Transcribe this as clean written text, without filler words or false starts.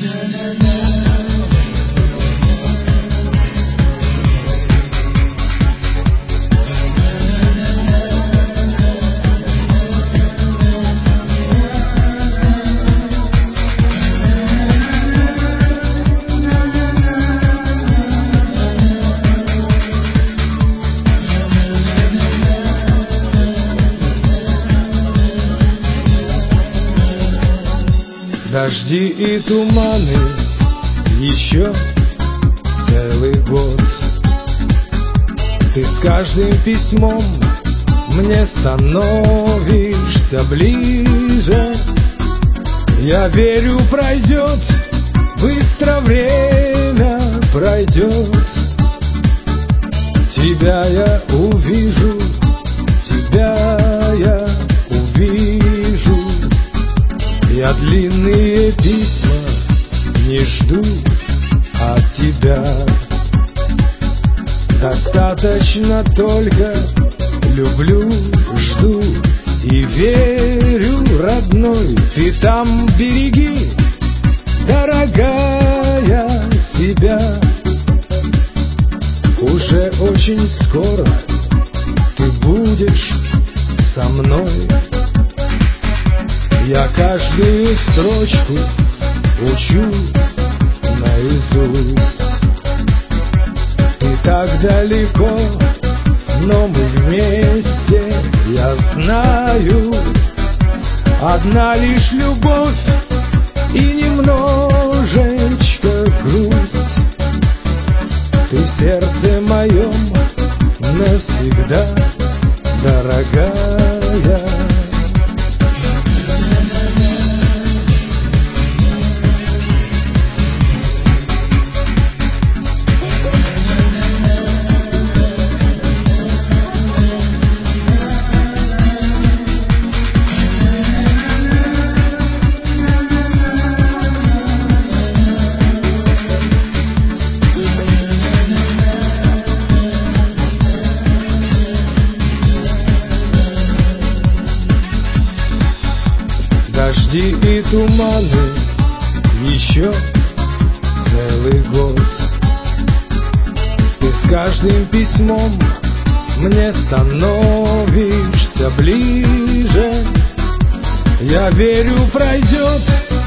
Дожди и туманы еще целый год. Ты с каждым письмом мне становишься ближе. Я верю, пройдет, быстро время пройдет. Тебя я увижу, тебя я увижу. Я длинные письма не жду от тебя. Достаточно только люблю, жду и верю, родной. Ты там береги, дорогая, себя. Уже очень скоро ты будешь со мной. Я каждую строчку учу наизусть. Ты так далеко, но мы вместе, я знаю. Одна лишь любовь и немножечко грусть. Ты в сердце моем навсегда, дорогая. Дожди и туманы еще целый год. Ты с каждым письмом мне становишься ближе. Я верю, пройдет